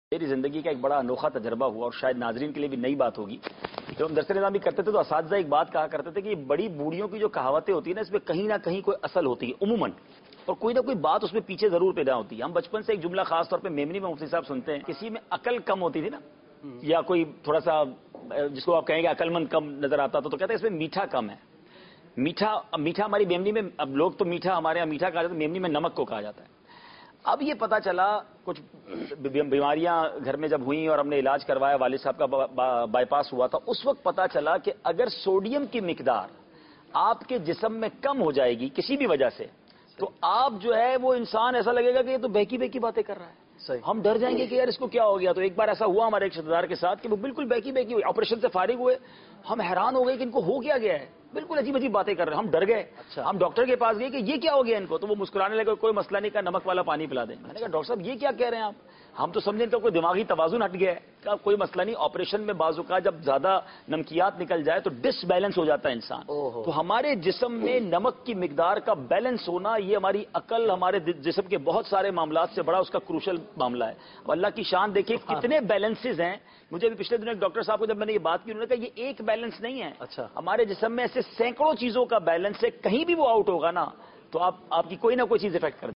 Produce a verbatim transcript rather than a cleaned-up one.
میری زندگی کا ایک بڑا انوکھا تجربہ ہوا اور شاید ناظرین کے لیے بھی نئی بات ہوگی. جب ہم درس نظام بھی کرتے تھے تو اساتذہ ایک بات کہا کرتے تھے کہ بڑی بوڑھیوں کی جو کہاوتیں ہوتی ہیں نا، اس میں کہیں نہ کہیں کوئی اصل ہوتی ہے عموماً، اور کوئی نہ کوئی بات اس میں پیچھے ضرور پیدا ہوتی ہے. ہم بچپن سے ایک جملہ خاص طور پہ میمنی میں مفتی صاحب سنتے ہیں، کسی میں عقل کم ہوتی تھی نا، یا کوئی تھوڑا سا جس کو آپ کہیں گے عقل مند کم نظر آتا تھا تو کہتے ہیں اس میں میٹھا کم ہے. میٹھا میٹھا ہماری میمنی میں، اب لوگ تو میٹھا ہمارے یہاں میٹھا کہا جاتا ہے، میمنی میں نمک کو کہا جاتا ہے. اب یہ پتا چلا کچھ بیماریاں گھر میں جب ہوئیں اور ہم نے علاج کروایا، والد صاحب کا بائی پاس ہوا تھا، اس وقت پتا چلا کہ اگر سوڈیم کی مقدار آپ کے جسم میں کم ہو جائے گی کسی بھی وجہ سے، تو آپ جو ہے وہ انسان ایسا لگے گا کہ یہ تو بہکی بہکی باتیں کر رہا ہے. ہم ڈر جائیں گے کہ یار اس کو کیا ہو گیا. تو ایک بار ایسا ہوا ہمارے ایک رشتہ دار کے ساتھ کہ وہ بالکل بہکی بہکی ہوئی، آپریشن سے فارغ ہوئے، ہم حیران ہو گئے کہ ان کو ہو کیا گیا ہے، بالکل عجیب عجیب باتیں کر رہے ہیں. ہم ڈر گئے. ہم ڈاکٹر کے پاس گئے کہ یہ کیا ہو گیا ان کو، تو وہ مسکرانے لگے، کوئی مسئلہ نہیں، کا نمک والا پانی پلا دیں. میں نے کہا ڈاکٹر صاحب یہ کیا کہہ رہے ہیں آپ، ہم تو سمجھیں ان کا کوئی دماغی توازن ہٹ گیا ہے. کہ کوئی مسئلہ نہیں، آپریشن میں بعض اوقات جب زیادہ نمکیات نکل جائے تو ڈس بیلنس ہو جاتا ہے انسان. تو ہمارے جسم میں نمک کی مقدار کا بیلنس ہونا، یہ ہماری عقل، ہمارے جسم کے بہت سارے معاملات سے بڑا اس کا کروشل معاملہ ہے. اللہ کی شان دیکھیں کتنے بیلنسز ہیں. مجھے بھی پچھلے دنوں ایک ڈاکٹر صاحب کو جب میں نے یہ بات کی، انہوں نے کہا یہ ایک بیلنس نہیں ہے. اچھا، ہمارے جسم میں ایسے سینکڑوں چیزوں کا بیلنس ہے، کہیں بھی وہ آؤٹ ہوگا نا تو آپ آپ کی کوئی نہ کوئی چیز افیکٹ کر